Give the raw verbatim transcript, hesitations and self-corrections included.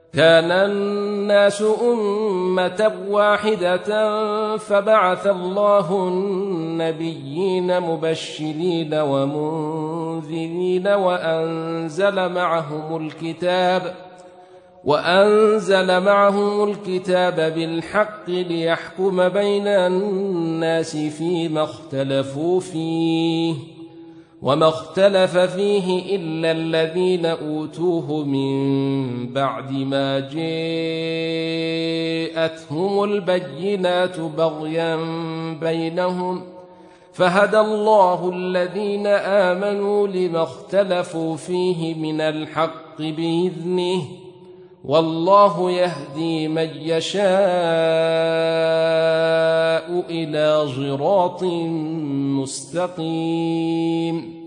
كان الناس أمة واحدة فبعث الله النبيين مبشرين ومنذرين وأنزل معهم الكتاب وأنزل معهم الكتاب بالحق ليحكم بين الناس فيما اختلفوا فيه وما اختلف فيه إلا الذين أوتوه من بعد ما جاءتهم البينات بغيا بينهم فهدى الله الذين آمنوا لما اختلفوا فيه من الحق بإذنه والله يهدي من يشاء إلى صراط مستقيم.